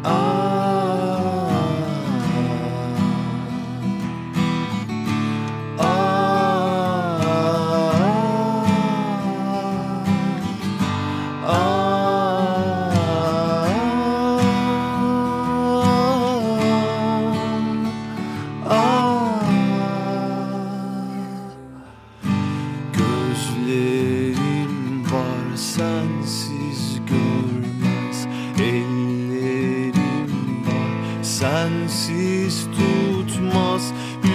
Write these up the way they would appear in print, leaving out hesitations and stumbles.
Gözlerim var sensiz görmez, ellerim var sensiz tutmaz,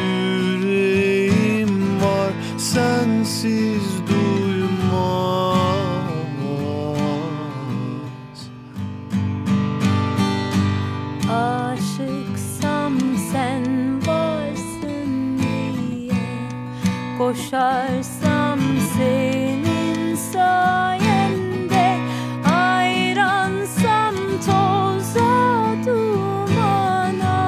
yüreğim var sensiz duymaz. Aşıksam sen varsın diye, koşarsam senin sayende, hayransam toza dumana.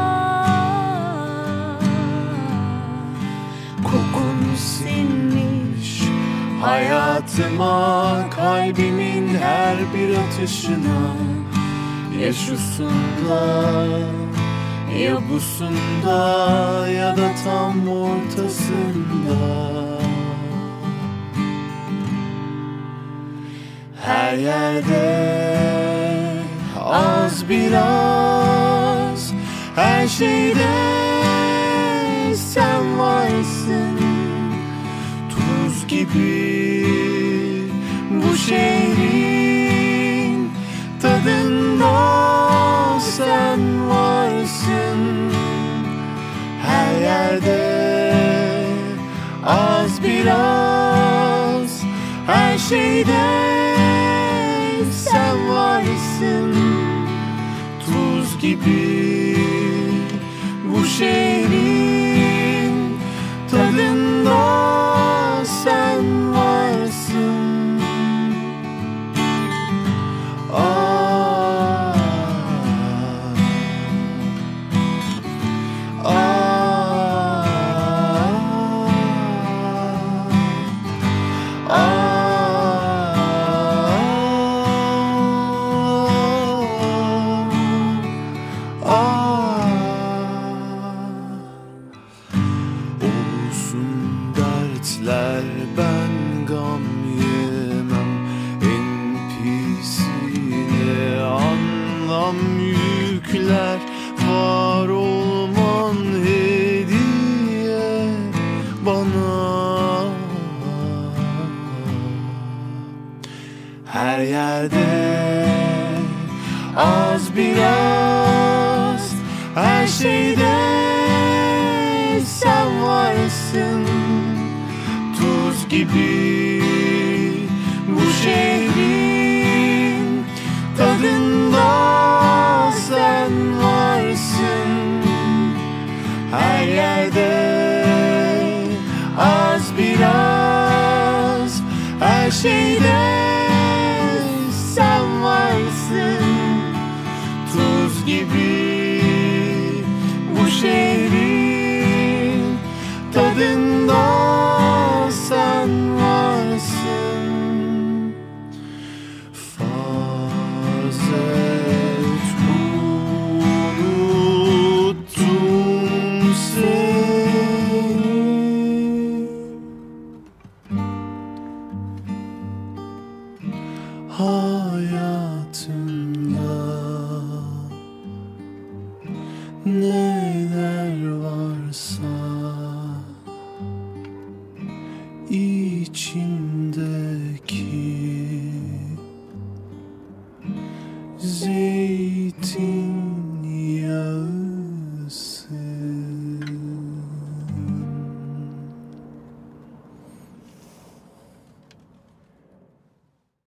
Kokun sinmiş hayatıma, kalbimin her bir atışına. Ya şusunda, ya busunda, ya da tam ortasında. Her yerde az biraz, her şeyde sen varsın. Tuz gibi bu şehrin tadında sen varsın. Her yerde az biraz, her şeyde sen varsın. Tuz gibi bu şehrin tadında sen varsın. Olsun dertler, ben gam yemem. NPC'ne anlam yükler, var olman hediye bana. Her yerde az biraz, her şeyde sen varsın. Tuz gibi bu şehrin tadında sen varsın. Her yerde az biraz, her şeyde sen varsın. Tuz gibi bu şehrin tadında sen varsın. Farz et unuttum seni. Hayatımda neler varsa içimdeki zeytin